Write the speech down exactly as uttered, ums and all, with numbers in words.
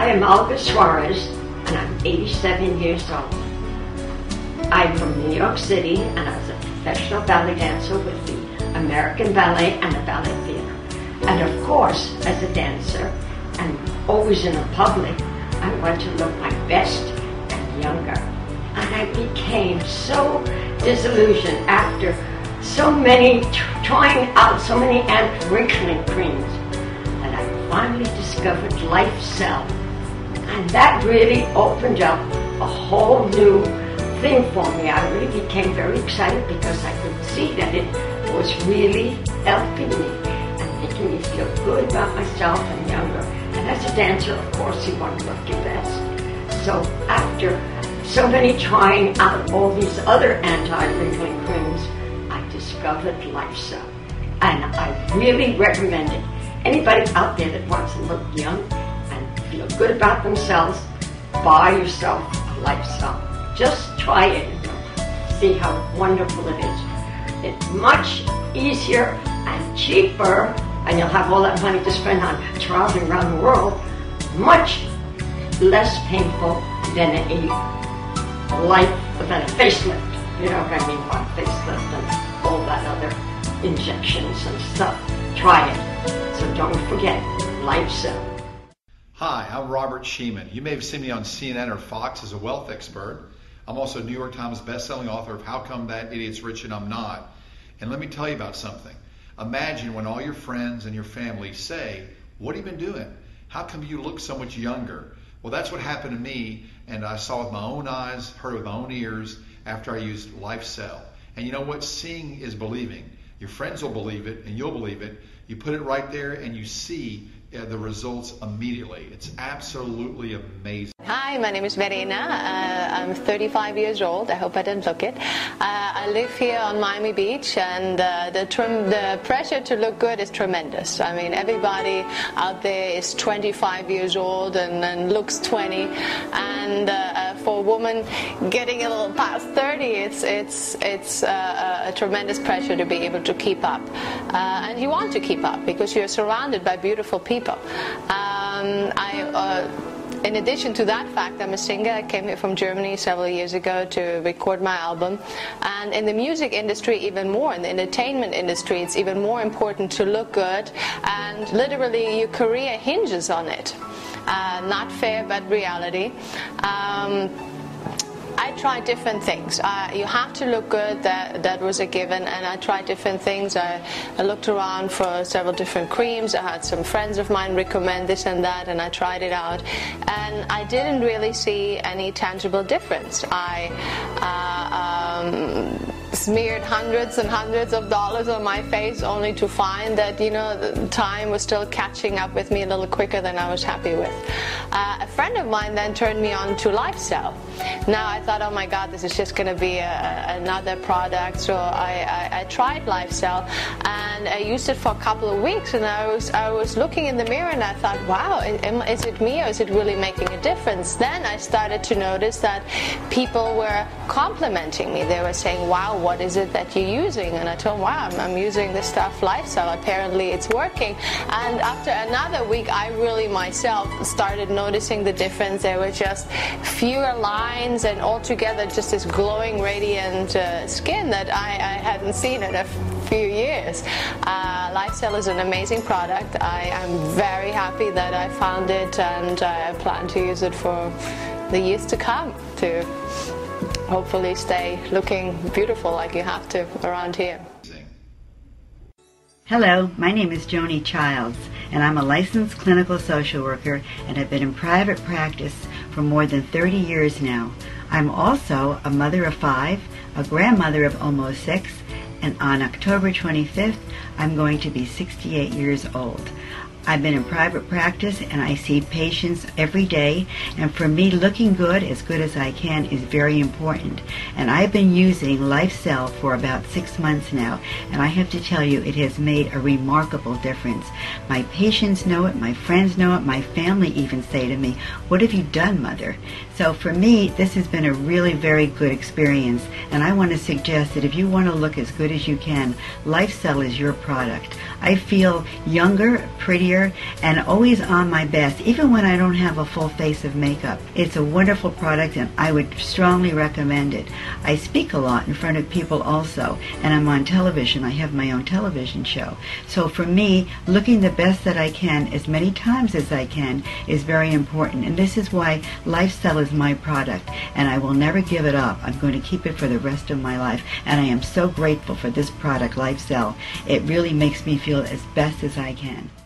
am Olga Suarez, and I'm eighty-seven years old. I'm from New York City, and I was a professional ballet dancer with the American Ballet and the Ballet Theatre. And of course, as a dancer, and always in the public, I want to look my best and younger. And I became so disillusioned after so many, trying out so many anti-wrinkling creams, that I finally discovered LifeCell. And that really opened up a whole new thing for me. I really became very excited because I could see that it was really helping me and making me feel good about myself and younger. And as a dancer, of course, you want to look your best. So after so many trying out all these other anti-wrinkling creams, I discovered LifeCell. And I really recommend it. Anybody out there that wants to look young and feel good about themselves, buy yourself a LifeCell. Just try it and see how wonderful it is. It's much easier and cheaper, and you'll have all that money to spend on traveling around the world, much less painful than a life, than a facelift. You know what I mean by facelift and all that other injections and stuff. Try it. So don't forget, LifeCell. Hi, I'm Robert Sheeman. You may have seen me on C N N or Fox as a wealth expert. I'm also a New York Times best-selling author of How Come That Idiot's Rich and I'm Not. And let me tell you about something. Imagine when all your friends and your family say, what have you been doing? How come you look so much younger? Well, that's what happened to me, and I saw with my own eyes, heard with my own ears after I used LifeCell. And you know what? Seeing is believing. Your friends will believe it, and you'll believe it. You put it right there, and you see uh, the results immediately. It's absolutely amazing. Hi, my name is Verena. Uh, I'm thirty-five years old. I hope I didn't look it. Uh, I live here on Miami Beach, and uh, the, trim, the pressure to look good is tremendous. I mean, everybody out there is twenty-five years old and, and looks twenty. And uh, for a woman getting a little past thirty, it's it's it's uh, a tremendous pressure to be able to keep up. Uh, and you want to keep up because you're surrounded by beautiful people. Um, I. Uh, In addition to that fact, I'm a singer. I came here from Germany several years ago to record my album. And in the music industry, even more, in the entertainment industry, it's even more important to look good. And literally, your career hinges on it. Uh, not fair, but reality. Um, I tried different things. Uh, you have to look good, that, that was a given, and I tried different things. I, I looked around for several different creams. I had some friends of mine recommend this and that, and I tried it out. And I didn't really see any tangible difference. I uh, um, smeared hundreds and hundreds of dollars on my face only to find that, you know, the time was still catching up with me a little quicker than I was happy with. Uh, a friend of mine then turned me on to LifeCell. Now I thought, oh my God, this is just going to be a, another product. So I, I, I tried LifeCell, and I used it for a couple of weeks, and I was I was looking in the mirror, and I thought, wow, is it me, or is it really making a difference? Then I started to notice that people were complimenting me. They were saying, wow, what is it that you're using? And I told them, wow, I'm, I'm using this stuff LifeCell. Apparently it's working. And after another week, I really myself started noticing the difference. There were just fewer lines, and altogether just this glowing, radiant uh, skin that I, I hadn't seen in a few years. Uh, LifeCell is an amazing product. I am very happy that I found it, and I plan to use it for the years to come to hopefully stay looking beautiful like you have to around here. Hello, my name is Joni Childs, and I'm a licensed clinical social worker and have been in private practice for more than thirty years now. I'm also a mother of five, a grandmother of almost six, and on October twenty-fifth, I'm going to be sixty-eight years old. I've been in private practice, and I see patients every day, and for me, looking good, as good as I can, is very important. And I've been using LifeCell for about six months now, and I have to tell you, it has made a remarkable difference. My patients know it, my friends know it, my family even say to me, what have you done, Mother? So for me, this has been a really very good experience, and I want to suggest that if you want to look as good as you can, LifeCell is your product. I feel younger, prettier, clear and always on my best, even when I don't have a full face of makeup. It's a wonderful product and I would strongly recommend it. I speak a lot in front of people also, and I'm on television. I have my own television show. So for me, looking the best that I can as many times as I can is very important. And this is why LifeCell is my product, and I will never give it up. I'm going to keep it for the rest of my life, and I am so grateful for this product, LifeCell. It really makes me feel as best as I can.